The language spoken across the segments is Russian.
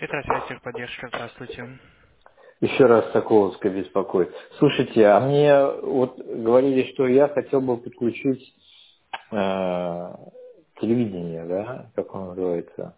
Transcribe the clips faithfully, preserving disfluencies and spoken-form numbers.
Это связь техподдержка. Здравствуйте. Еще раз Соколовская беспокоит. Слушайте, а мне вот говорили, что я хотел бы подключить э, телевидение, да, как оно называется.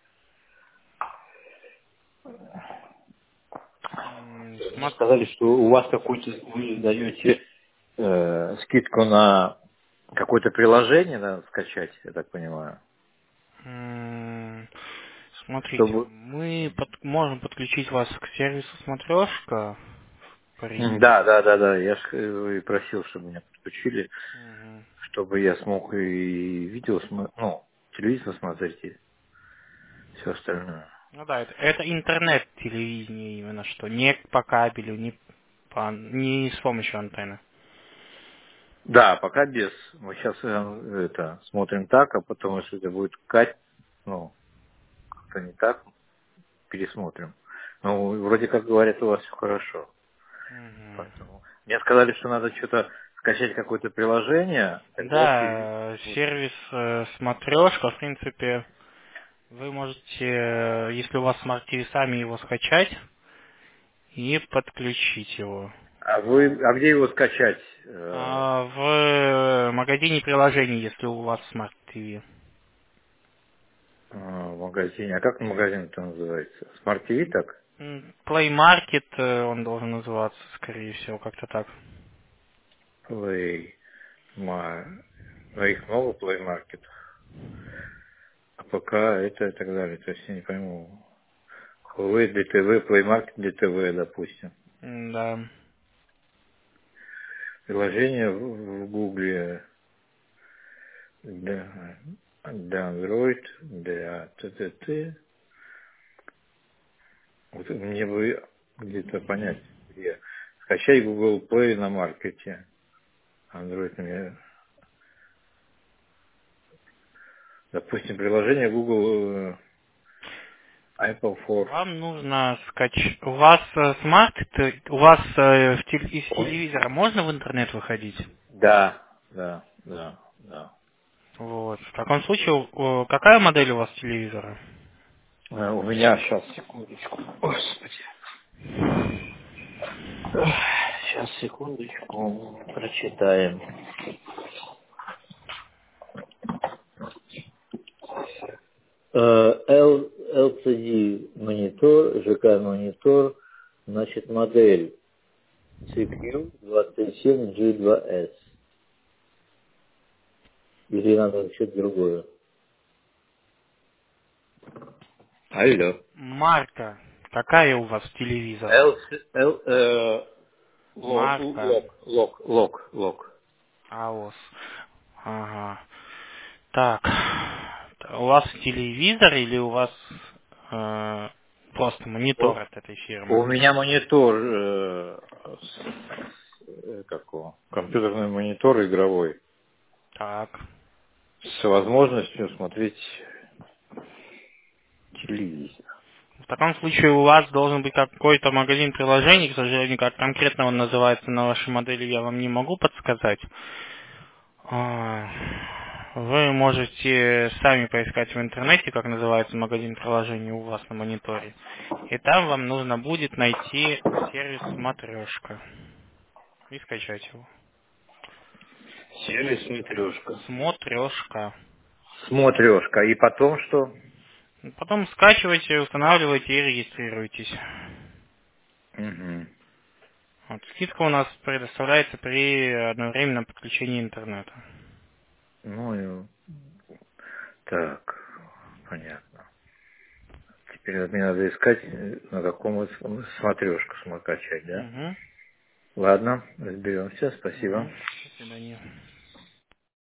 М, Мне смо- сказали, что у вас какой-то, вы даете э, скидку на какое-то приложение, надо скачать, я так понимаю. м, Смотрите, Чтобы... мы под- можем подключить вас к сервису Смотрешка М, при... Да, да, да, да, я же и просил, чтобы меня подключили, Мгм. чтобы я смог и видео, смо- ну, телевизор смотреть и все остальное. Ну да, это, это интернет-телевидение именно что, не по кабелю, не, по, не с помощью антенны. Да, пока без. Мы сейчас это смотрим так, а потом, если это будет кать, ну, как-то не так, пересмотрим. Ну, вроде как говорят, у вас все хорошо. Мгм. Поэтому мне сказали, что надо что-то скачать какое-то приложение, тогда телевизор Да, будет. сервис э, Смотрешка, в принципе, вы можете, э, если у вас Smart ти ви, сами его скачать и подключить его. А вы, а где его скачать? Э, А, в магазине приложений, если у вас Smart ти ви. э, в магазине. А как магазин это называется? Smart ти ви так? М, Play Market э, он должен называться, скорее всего, как-то так. Play Ma- Ну, их много Play Market. А пока это и так далее. То есть я не пойму. Huawei ди ти ви, Play Market ди ти ви, допустим. М, Да. Приложение в, в Гугле для, для Android, для ТТТ. Вот мне бы где-то понять, где. Скачать Google Play на маркете. Android мне... Допустим, приложение Google э, Apple Four. Вам нужно скачать. У вас э, смарт, т- у вас э, в тел- из Ой. телевизора можно в интернет выходить? Да, да, да, да. Вот. В таком случае, э, какая модель у вас телевизора? Э, У меня сейчас, секундочку. Господи. Сейчас, секундочку, прочитаем. Э, L- эл си ди монитор, ЖК монитор, значит, модель си кью двадцать семь джи два эс. Или надо что-то другое. Алло. Марка. Какая у вас телевизора? L, L, э, лок, Марка. лок, лок, лок, лок. АОС. Ага. Так. У вас телевизор или у вас э, просто У, монитор от этой фирмы? у меня монитор, э, с- э, как его, компьютерный монитор игровой Так. с возможностью смотреть телевизор. В таком случае у вас должен быть какой-то магазин приложений, к сожалению, как конкретно он называется на вашей модели, я вам не могу подсказать. А, Вы можете сами поискать в интернете, как называется магазин приложений у вас на мониторе. И там вам нужно будет найти сервис Смотрешка и скачать его. Сервис смотрешка. Смотрешка. Смотрешка. И потом что? Потом скачивайте, устанавливайте и регистрируйтесь. Мгм. Вот, скидка у нас предоставляется при одновременном подключении интернета. Ну, и так, понятно. Теперь мне надо искать, э, на каком вот смотрешку смог качать, да? Угу. Ладно, разберемся, спасибо. Угу. До свидания.